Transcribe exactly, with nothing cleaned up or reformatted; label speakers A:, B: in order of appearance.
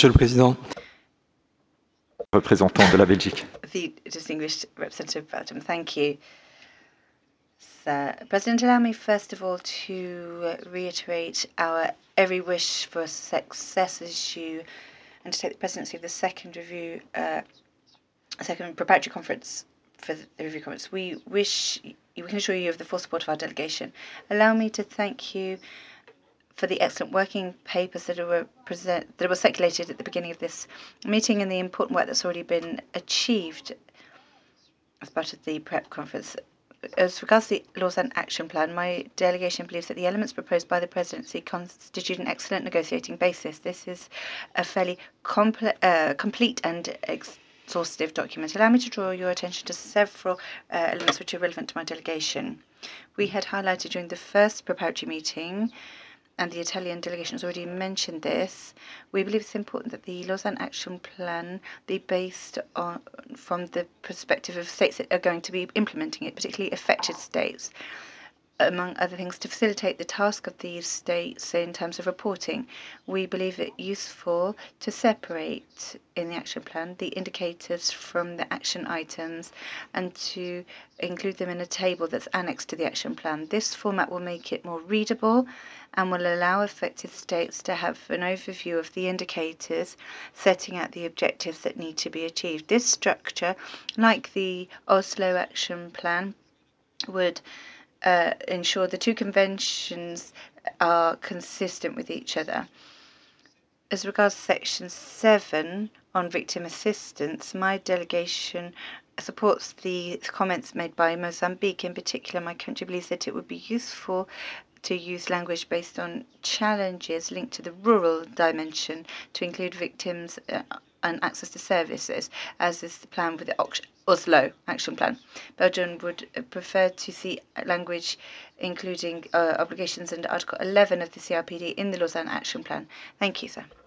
A: Monsieur le Président.
B: Représentant de la Belgique.
C: The distinguished representative of Belgium. Thank you. Sir. President, allow me first of all to reiterate our every wish for success as you undertake the presidency of the second review, uh, second preparatory conference for the review conference. We wish, we can assure you of the full support of our delegation. Allow me to thank you for the excellent working papers that were present, that were circulated at the beginning of this meeting and the important work that's already been achieved as part of the prep conference. As regards the Lausanne Action Plan, my delegation believes that the elements proposed by the Presidency constitute an excellent negotiating basis. This is a fairly uh, complete and exhaustive document. Allow me to draw your attention to several uh, elements which are relevant to my delegation. We had highlighted during the first preparatory meeting, and the Italian delegation has already mentioned this, we believe it's important that the Lausanne Action Plan be based on from the perspective of states that are going to be implementing it, particularly affected states, among other things, to facilitate the task of these states in terms of reporting. We believe it useful to separate in the action plan the indicators from the action items and to include them in a table that's annexed to the action plan. This format will make it more readable and will allow affected states to have an overview of the indicators, setting out the objectives that need to be achieved. This structure, like the Oslo Action Plan, would Uh, ensure the two conventions are consistent with each other. As regards Section seven on victim assistance, my delegation supports the comments made by Mozambique. In particular, my country believes that it would be useful to use language based on challenges linked to the rural dimension to include victims uh, and access to services, as is the plan with the Oslo Action Plan. Belgium would prefer to see language including uh, obligations under Article eleven of the C R P D in the Lausanne Action Plan. Thank you, sir.